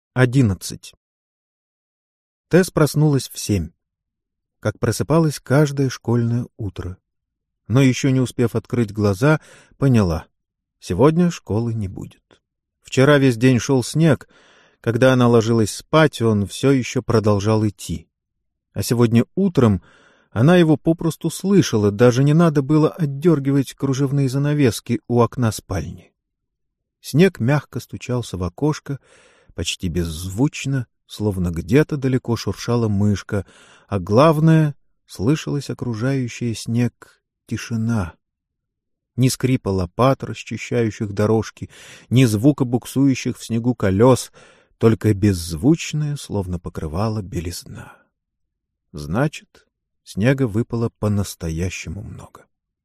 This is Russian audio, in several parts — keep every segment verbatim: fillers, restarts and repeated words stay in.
Одиннадцать. Тесс проснулась в семь, как просыпалась каждое школьное утро. Но еще не успев открыть глаза, поняла — сегодня школы не будет. Вчера весь день шел снег. Когда она ложилась спать, он все еще продолжал идти. А сегодня утром она его попросту слышала, даже не надо было отдергивать кружевные занавески у окна спальни. Снег мягко стучался в окошко, почти беззвучно, словно где-то далеко шуршала мышка, а главное — слышалась окружающая снег тишина. Ни скрипа лопат, расчищающих дорожки, ни звука буксующих в снегу колес, только беззвучная, словно покрывала белизна. Значит, снега выпало по-настоящему много.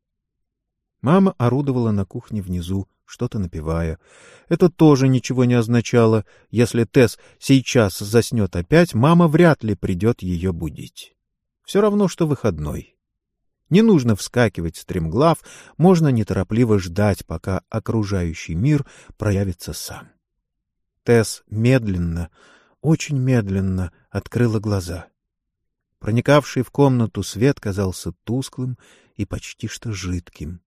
Мама орудовала на кухне внизу, что-то напевая. Это тоже ничего не означало. Если Тесс сейчас заснет опять, мама вряд ли придет ее будить. Все равно, что выходной. Не нужно вскакивать стремглав, можно неторопливо ждать, пока окружающий мир проявится сам. Тесс медленно, очень медленно открыла глаза. Проникавший в комнату свет казался тусклым и почти что жидким.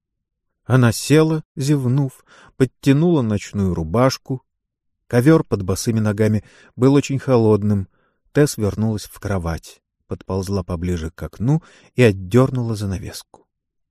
Она села, зевнув, подтянула ночную рубашку. Ковер под босыми ногами был очень холодным. Тесс вернулась в кровать, подползла поближе к окну и отдернула занавеску.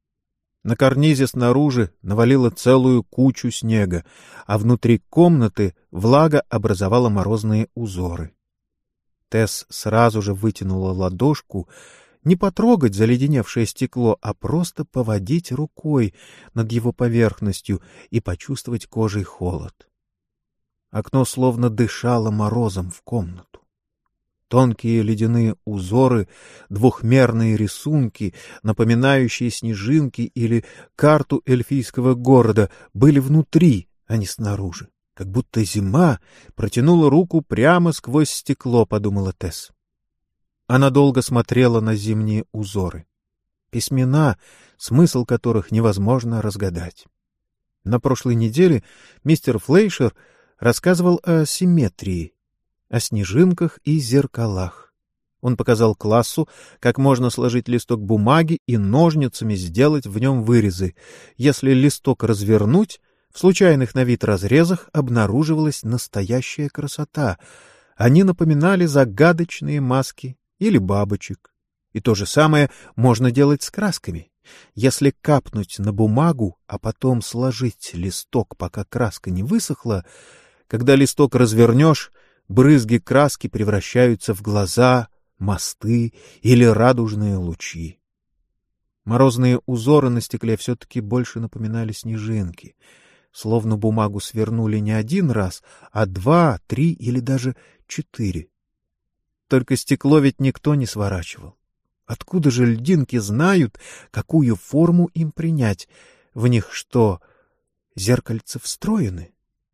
На карнизе снаружи навалило целую кучу снега, а внутри комнаты влага образовала морозные узоры. Тесс сразу же вытянула ладошку, не потрогать заледеневшее стекло, а просто поводить рукой над его поверхностью и почувствовать кожей холод. Окно словно дышало морозом в комнату. Тонкие ледяные узоры, двухмерные рисунки, напоминающие снежинки или карту эльфийского города, были внутри, а не снаружи. Как будто зима протянула руку прямо сквозь стекло, подумала Тесс. Она долго смотрела на зимние узоры. Письмена, смысл которых невозможно разгадать. На прошлой неделе мистер Флейшер рассказывал о симметрии, о снежинках и зеркалах. Он показал классу, как можно сложить листок бумаги и ножницами сделать в нем вырезы. Если листок развернуть, в случайных на вид разрезах обнаруживалась настоящая красота. Они напоминали загадочные маски или бабочек. И то же самое можно делать с красками. Если капнуть на бумагу, а потом сложить листок, пока краска не высохла, когда листок развернешь, брызги краски превращаются в глаза, мосты или радужные лучи. Морозные узоры на стекле все-таки больше напоминали снежинки, словно бумагу свернули не один раз, а два, три или даже четыре. Только стекло ведь никто не сворачивал. Откуда же льдинки знают, какую форму им принять? В них что, зеркальца встроены?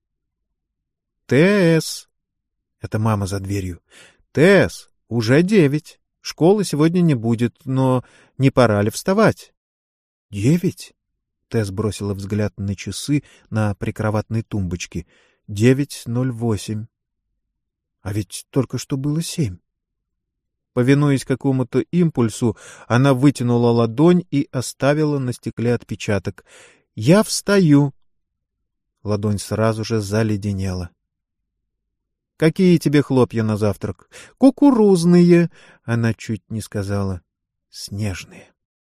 «Тесс!» — это мама за дверью. «Тесс, уже девять. Школы сегодня не будет, но не пора ли вставать?» «Девять?» — Тесс бросила взгляд на часы на прикроватной тумбочке. «Девять ноль восемь. А ведь только что было семь». Повинуясь какому-то импульсу, она вытянула ладонь и оставила на стекле отпечаток. «Я встаю!» Ладонь сразу же заледенела. «Какие тебе хлопья на завтрак?» «Кукурузные!» Она чуть не сказала. «Снежные».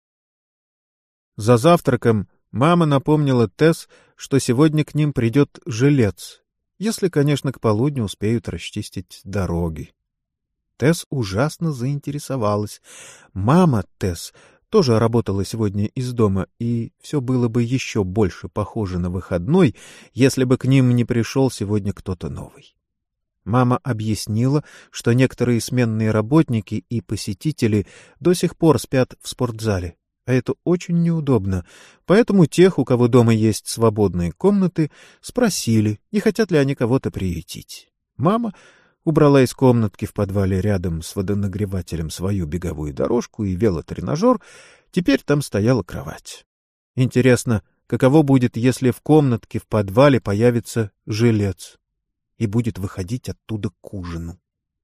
За завтраком мама напомнила Тесс, что сегодня к ним придет жилец, если, конечно, к полудню успеют расчистить дороги. Тесс ужасно заинтересовалась. Мама Тесс тоже работала сегодня из дома, и все было бы еще больше похоже на выходной, если бы к ним не пришел сегодня кто-то новый. Мама объяснила, что некоторые сменные работники и посетители до сих пор спят в спортзале, а это очень неудобно, поэтому тех, у кого дома есть свободные комнаты, спросили, не хотят ли они кого-то приютить. Мама убрала из комнатки в подвале рядом с водонагревателем свою беговую дорожку и велотренажер, теперь там стояла кровать. Интересно, каково будет, если в комнатке в подвале появится жилец? и будет выходить оттуда к ужину.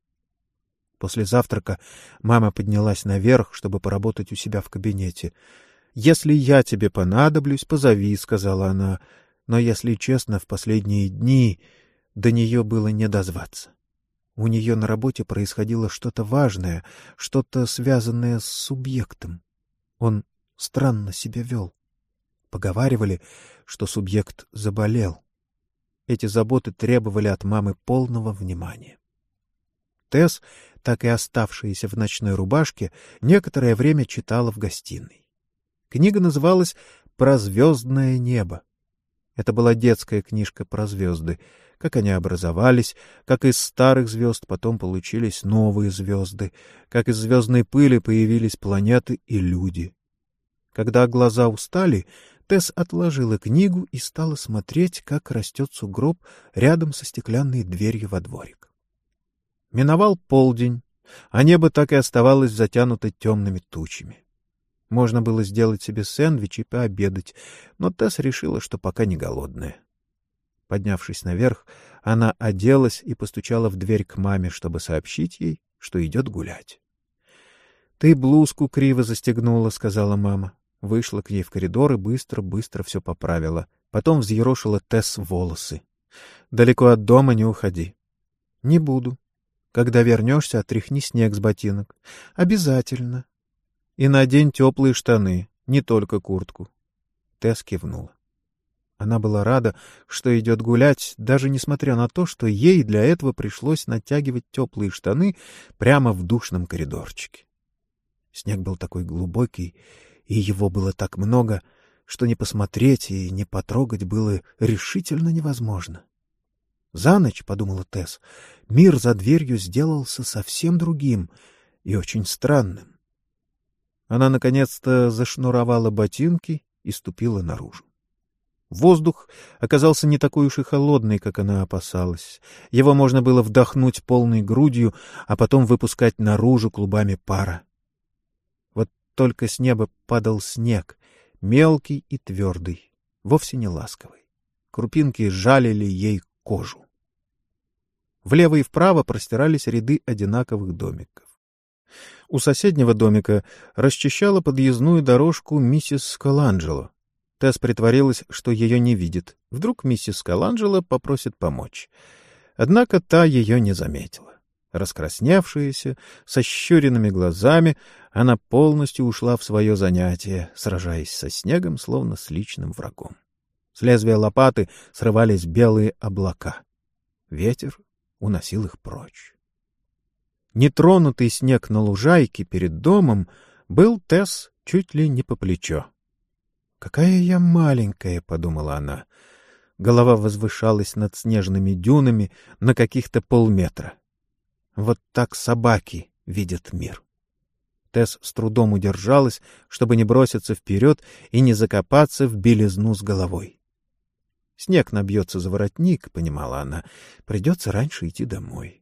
После завтрака мама поднялась наверх, чтобы поработать у себя в кабинете. «Если я тебе понадоблюсь, позови», — сказала она. Но, если честно, в последние дни до нее было не дозваться. У нее на работе происходило что-то важное, что-то связанное с субъектом. Он странно себя вел. Поговаривали, что субъект заболел. Эти заботы требовали от мамы полного внимания. Тесс, так и оставшаяся в ночной рубашке, некоторое время читала в гостиной. Книга называлась «Про звездное небо». Это была детская книжка про звезды, как они образовались, как из старых звезд потом получились новые звезды, как из звездной пыли появились планеты и люди. Когда глаза устали, Тесс отложила книгу и стала смотреть, как растет сугроб рядом со стеклянной дверью во дворик. Миновал полдень, а небо так и оставалось затянуто темными тучами. Можно было сделать себе сэндвич и пообедать, но Тесс решила, что пока не голодная. Поднявшись наверх, она оделась и постучала в дверь к маме, чтобы сообщить ей, что идет гулять. — Ты блузку криво застегнула, — сказала мама. Вышла к ней в коридор и быстро-быстро все поправила. Потом взъерошила Тесс волосы. — Далеко от дома не уходи. — Не буду. Когда вернешься, отряхни снег с ботинок. — Обязательно. — И надень теплые штаны, не только куртку. Тесс кивнула. Она была рада, что идет гулять, даже несмотря на то, что ей для этого пришлось натягивать теплые штаны прямо в душном коридорчике. Снег был такой глубокий, и его было так много, что не посмотреть и не потрогать было решительно невозможно. За ночь, — подумала Тесс, — мир за дверью сделался совсем другим и очень странным. Она наконец-то зашнуровала ботинки и ступила наружу. Воздух оказался не такой уж и холодный, как она опасалась. Его можно было вдохнуть полной грудью, а потом выпускать наружу клубами пара. Вот только с неба падал снег, мелкий и твердый, вовсе не ласковый. Крупинки жалили ей кожу. Влево и вправо простирались ряды одинаковых домиков. У соседнего домика расчищала подъездную дорожку миссис Коланджело. Тесс притворилась, что ее не видит. Вдруг миссис Коланджело попросит помочь. Однако та ее не заметила. Раскрасневшаяся, со щуренными глазами, она полностью ушла в свое занятие, сражаясь со снегом, словно с личным врагом. С лезвия лопаты срывались белые облака. Ветер уносил их прочь. Нетронутый снег на лужайке перед домом был Тесс чуть ли не по плечо. «Какая я маленькая», — подумала она. Голова возвышалась над снежными дюнами на каких-то полметра. Вот так собаки видят мир. Тесс с трудом удержалась, чтобы не броситься вперед и не закопаться в белизну с головой. Снег набьется за воротник, — понимала она, — придется раньше идти домой.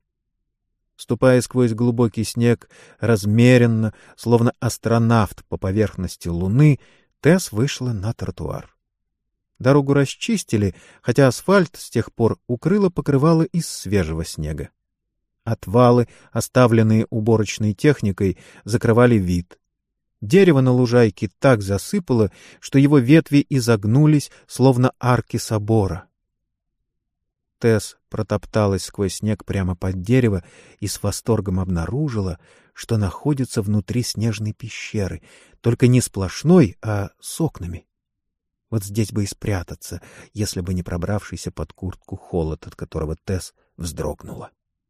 Ступая сквозь глубокий снег, размеренно, словно астронавт по поверхности луны, Тесс вышла на тротуар. Дорогу расчистили, хотя асфальт с тех пор укрыло покрывало из свежего снега. Отвалы, оставленные уборочной техникой, закрывали вид. Дерево на лужайке так засыпало, что его ветви изогнулись, словно арки собора. Тесс протопталась сквозь снег прямо под дерево и с восторгом обнаружила, что находится внутри снежной пещеры, только не сплошной, а с окнами. Вот здесь бы и спрятаться, если бы не пробравшийся под куртку холод, от которого Тесс вздрогнула.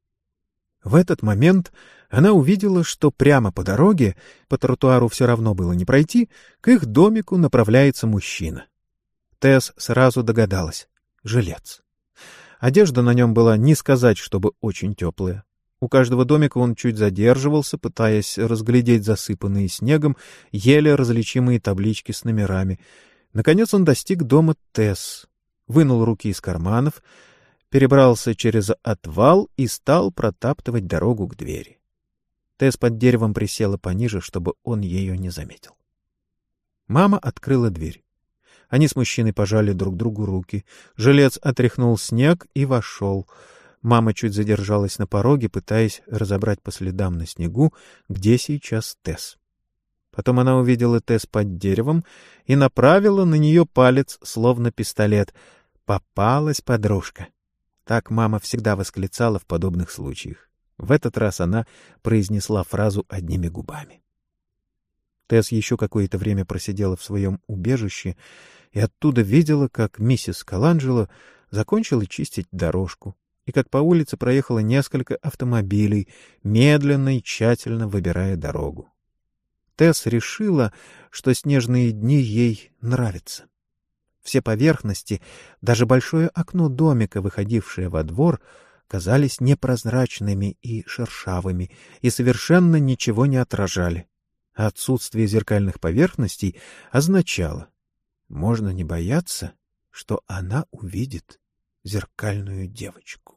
В этот момент она увидела, что прямо по дороге, по тротуару все равно было не пройти, к их домику направляется мужчина. Тесс сразу догадалась — жилец. Одежда на нем была не сказать, чтобы очень теплая. У каждого домика он чуть задерживался, пытаясь разглядеть засыпанные снегом, еле различимые таблички с номерами. Наконец он достиг дома Тесс, вынул руки из карманов, перебрался через отвал и стал протаптывать дорогу к двери. Тесс под деревом присела пониже, чтобы он ее не заметил. Мама открыла дверь. Они с мужчиной пожали друг другу руки. Жилец отряхнул снег и вошел. Мама чуть задержалась на пороге, пытаясь разобрать по следам на снегу, где сейчас Тесс. Потом она увидела Тесс под деревом и направила на нее палец, словно пистолет. «Попалась подружка!» Так мама всегда восклицала в подобных случаях. В этот раз она произнесла фразу одними губами. Тесс еще какое-то время просидела в своем убежище и оттуда видела, как миссис Коланджело закончила чистить дорожку, и как по улице проехало несколько автомобилей, медленно и тщательно выбирая дорогу. Тесс решила, что снежные дни ей нравятся. Все поверхности, даже большое окно домика, выходившее во двор, казались непрозрачными и шершавыми и совершенно ничего не отражали. А отсутствие зеркальных поверхностей означало, можно не бояться, что она увидит зеркальную девочку.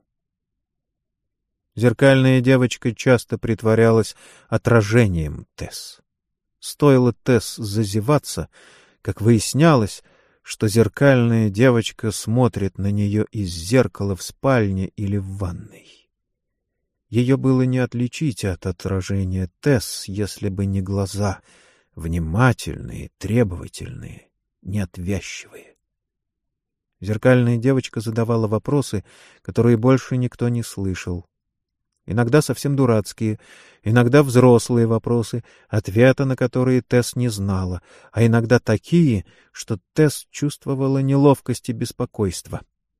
Зеркальная девочка часто притворялась отражением Тесс. Стоило Тесс зазеваться, как выяснялось, что зеркальная девочка смотрит на нее из зеркала в спальне или в ванной. Ее было не отличить от отражения Тесс, если бы не глаза, внимательные, требовательные, неотвязчивые. Зеркальная девочка задавала вопросы, которые больше никто не слышал. Иногда совсем дурацкие, иногда взрослые вопросы, ответа на которые Тесс не знала, а иногда такие, что Тесс чувствовала неловкость и беспокойство.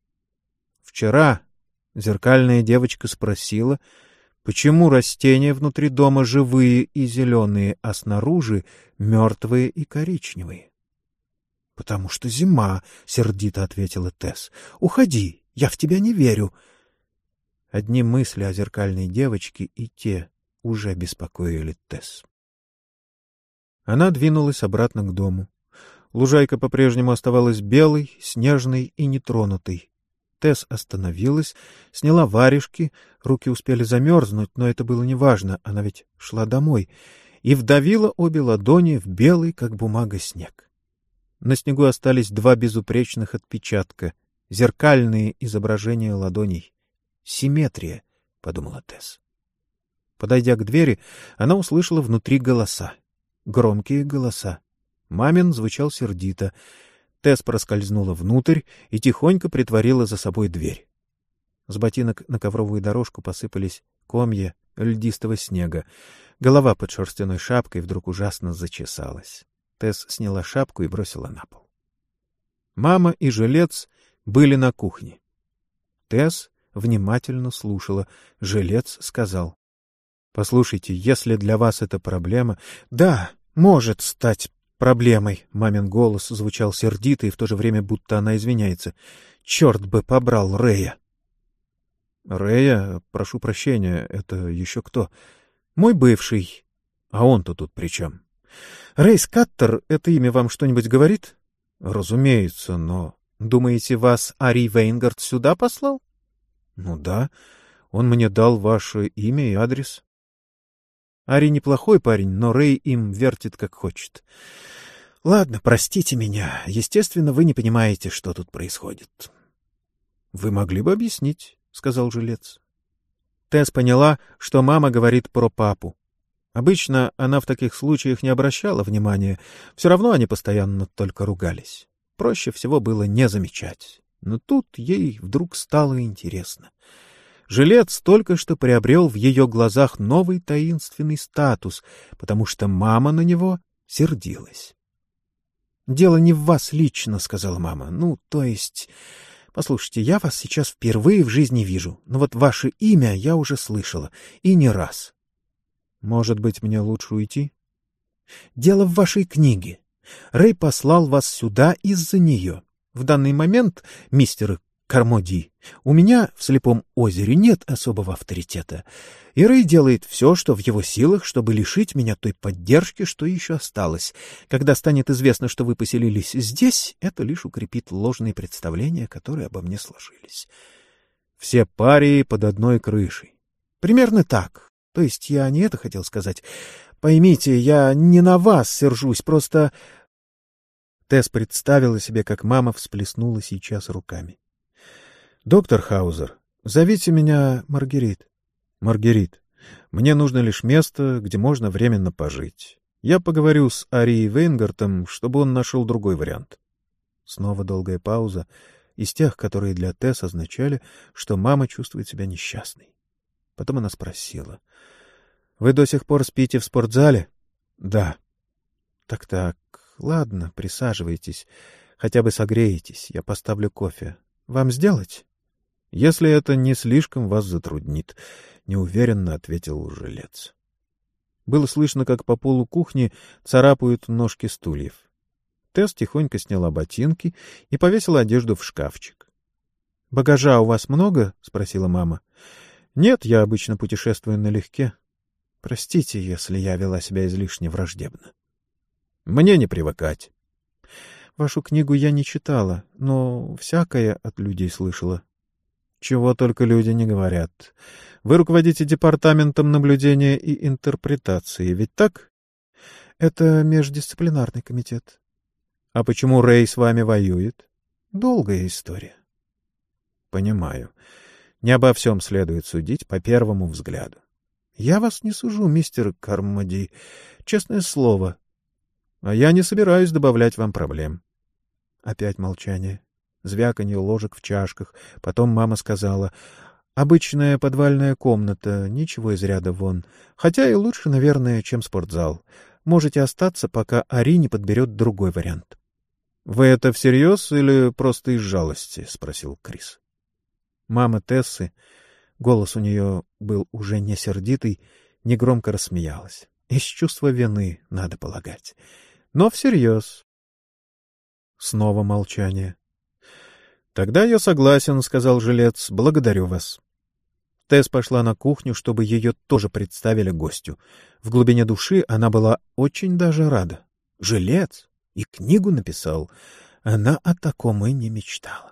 Вчера зеркальная девочка спросила, почему растения внутри дома живые и зеленые, а снаружи мертвые и коричневые. — Потому что зима, — сердито ответила Тесс. — Уходи, я в тебя не верю. Одни мысли о зеркальной девочке и те уже беспокоили Тесс. Она двинулась обратно к дому. Лужайка по-прежнему оставалась белой, снежной и нетронутой. Тесс остановилась, сняла варежки, руки успели замерзнуть, но это было неважно, она ведь шла домой, и вдавила обе ладони в белый, как бумага, снег. На снегу остались два безупречных отпечатка, зеркальные изображения ладоней. «Симметрия», — подумала Тесс. Подойдя к двери, она услышала внутри голоса. Громкие голоса. Мамин звучал сердито. Тесс проскользнула внутрь и тихонько притворила за собой дверь. С ботинок на ковровую дорожку посыпались комья льдистого снега. Голова под шерстяной шапкой вдруг ужасно зачесалась. Тесс сняла шапку и бросила на пол. Мама и жилец были на кухне. Тесс внимательно слушала. Жилец сказал: «Послушайте, если для вас это проблема...» «Да, может стать проблемой», — мамин голос звучал сердито и в то же время будто она извиняется. «Черт бы побрал Рэя!» «Рэя? Прошу прощения, это еще кто?» «Мой бывший». «А он-то тут при чем?» «Рэй Скаттер, это имя вам что-нибудь говорит?» «Разумеется, но...» «Думаете, вас Ари Вейнгард сюда послал?» «Ну да, он мне дал ваше имя и адрес». «Ари неплохой парень, но Рэй им вертит как хочет. Ладно, простите меня. Естественно, вы не понимаете, что тут происходит». «Вы могли бы объяснить», — сказал жилец. Тесс поняла, что мама говорит про папу. Обычно она в таких случаях не обращала внимания, все равно они постоянно только ругались. Проще всего было не замечать. Но тут ей вдруг стало интересно. Жилец только что приобрел в ее глазах новый таинственный статус, потому что мама на него сердилась. — Дело не в вас лично, — сказала мама. — Ну, то есть... Послушайте, я вас сейчас впервые в жизни вижу, но вот ваше имя я уже слышала, и не раз. — Может быть, мне лучше уйти? — Дело в вашей книге. Рэй послал вас сюда из-за нее. В данный момент, мистер Кармоди, у меня в Слепом озере нет особого авторитета, и Рэй делает все, что в его силах, чтобы лишить меня той поддержки, что еще осталось. Когда станет известно, что вы поселились здесь, это лишь укрепит ложные представления, которые обо мне сложились. Все парии под одной крышей. Примерно так. То есть я не это хотел сказать. Поймите, я не на вас сержусь, просто... Тесс представила себе, как мама всплеснула сейчас руками. — Доктор Хаузер, Зовите меня Маргерит. Маргерит, мне нужно лишь место, где можно временно пожить. Я поговорю с Арией Вейнгартом, чтобы он нашел другой вариант. Снова долгая пауза, из тех, которые для Тесс означали, что мама чувствует себя несчастной. Потом она спросила. — Вы до сих пор спите в спортзале? — Да. — Так-так, ладно, присаживайтесь. Хотя бы согреетесь, я поставлю кофе. Вам сделать? — Если это не слишком вас затруднит, — неуверенно ответил жилец. Было слышно, как по полу кухни царапают ножки стульев. Тесс тихонько сняла ботинки и повесила одежду в шкафчик. — Багажа у вас много? — спросила мама. — Нет, я обычно путешествую налегке. Простите, если я вела себя излишне враждебно. — Мне не привыкать. — Вашу книгу я не читала, но всякое от людей слышала. — Чего только люди не говорят. Вы руководите департаментом наблюдения и интерпретации, ведь так? — Это междисциплинарный комитет. — А почему Рэй с вами воюет? — Долгая история. — Понимаю. Не обо всем следует судить по первому взгляду. — Я вас не сужу, мистер Кармоди. Честное слово. — А я не собираюсь добавлять вам проблем. Опять молчание. Звяканье ложек в чашках. Потом мама сказала: «Обычная подвальная комната, ничего из ряда вон. Хотя и лучше, наверное, чем спортзал. Можете остаться, пока Ари не подберет другой вариант». «Вы это всерьез или просто из жалости?» — спросил Крис. Мама Тессы, голос у нее был уже не сердитый, негромко рассмеялась. Из чувства вины, надо полагать. Но всерьез. Снова молчание. «Тогда я согласен», — сказал жилец. «Благодарю вас». Тесс пошла на кухню, чтобы ее тоже представили гостю. В глубине души она была очень даже рада. Жилец и книгу написал. Она о таком и не мечтала.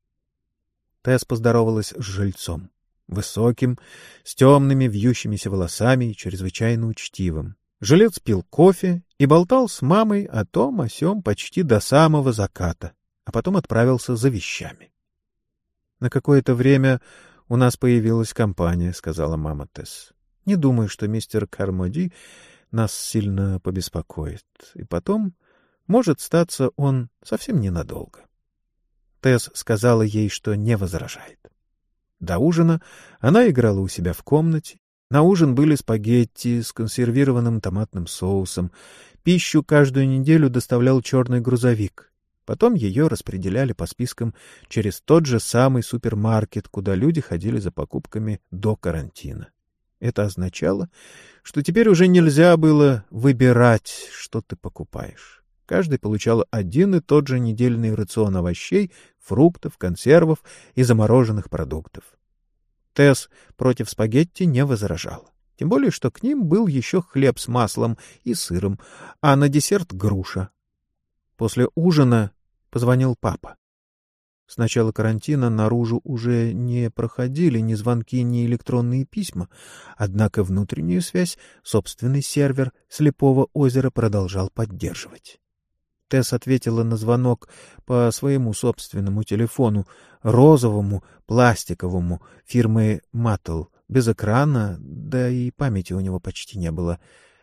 Тесс поздоровалась с жильцом. Высоким, с темными вьющимися волосами и чрезвычайно учтивым. Жилец пил кофе и болтал с мамой о том, о сём почти до самого заката, а потом отправился за вещами. — На какое-то время у нас появилась компания, — сказала мама Тесс. — Не думаю, что мистер Кармоди нас сильно побеспокоит. И потом, может статься, он совсем ненадолго. Тесс сказала ей, что не возражает. До ужина она играла у себя в комнате. На ужин были спагетти с консервированным томатным соусом. Пищу каждую неделю доставлял черный грузовик. Потом ее распределяли по спискам через тот же самый супермаркет, куда люди ходили за покупками до карантина. Это означало, что теперь уже нельзя было выбирать, что ты покупаешь. Каждый получал один и тот же недельный рацион овощей, фруктов, консервов и замороженных продуктов. Тесс против спагетти не возражала. Тем более, что к ним был еще хлеб с маслом и сыром, а на десерт — груша. После ужина позвонил папа. С начала карантина наружу уже не проходили ни звонки, ни электронные письма, однако внутреннюю связь собственный сервер Слепого озера продолжал поддерживать. Тесс ответила на звонок по своему собственному телефону, розовому, пластиковому, фирмы Mattel, без экрана, да и памяти у него почти не было.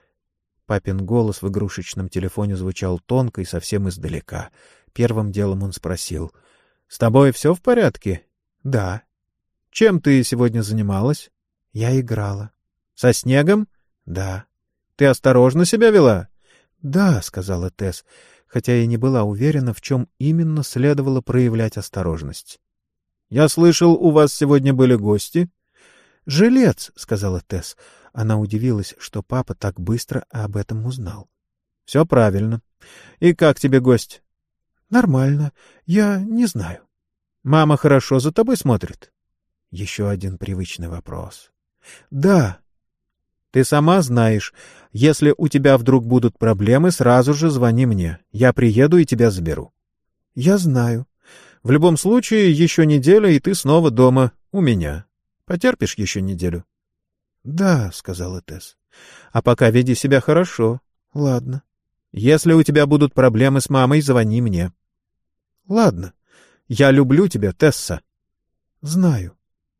Папин голос в игрушечном телефоне звучал тонко и совсем издалека. Первым делом он спросил: — С тобой все в порядке? — Да. — Чем ты сегодня занималась? — Я играла. — Со снегом? — Да. — Ты осторожно себя вела? — Да, — сказала Тесс, хотя и не была уверена, в чем именно следовало проявлять осторожность. — Я слышал, у вас сегодня были гости? — Жилец, — сказала Тесс. Она удивилась, что папа так быстро об этом узнал. — Все правильно. И как тебе гость? — Нормально. Я не знаю. — Мама хорошо за тобой смотрит? Еще один привычный вопрос. — Да. — Ты сама знаешь, если у тебя вдруг будут проблемы, сразу же звони мне. Я приеду и тебя заберу. — Я знаю. В любом случае, еще неделя, и ты снова дома, у меня. Потерпишь еще неделю? — Да, — сказала Тесс. — А пока веди себя хорошо. — Ладно. — Если у тебя будут проблемы с мамой, звони мне. — Ладно. Я люблю тебя, Тесса. — Знаю.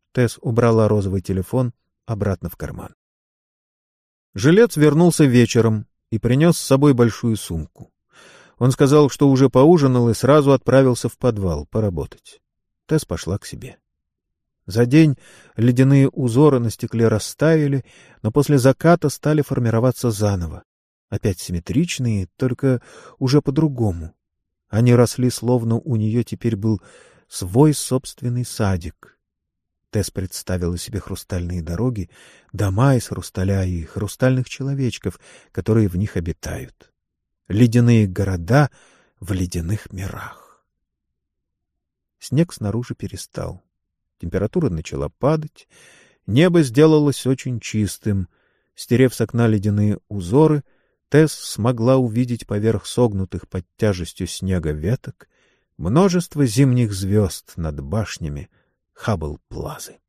Тесс убрала розовый телефон обратно в карман. Жилец вернулся вечером и принес с собой большую сумку. Он сказал, что уже поужинал и сразу отправился в подвал поработать. Тесс пошла к себе. За день ледяные узоры на стекле растаяли, но после заката стали формироваться заново. Опять симметричные, только уже по-другому. Они росли, словно у нее теперь был свой собственный садик. Тесс представила себе хрустальные дороги, дома из хрусталя и хрустальных человечков, которые в них обитают. Ледяные города в ледяных мирах. Снег снаружи перестал. Температура начала падать, небо сделалось очень чистым. Стерев с окна ледяные узоры, Тесс смогла увидеть поверх согнутых под тяжестью снега веток множество зимних звезд над башнями Хаббл-Плазы.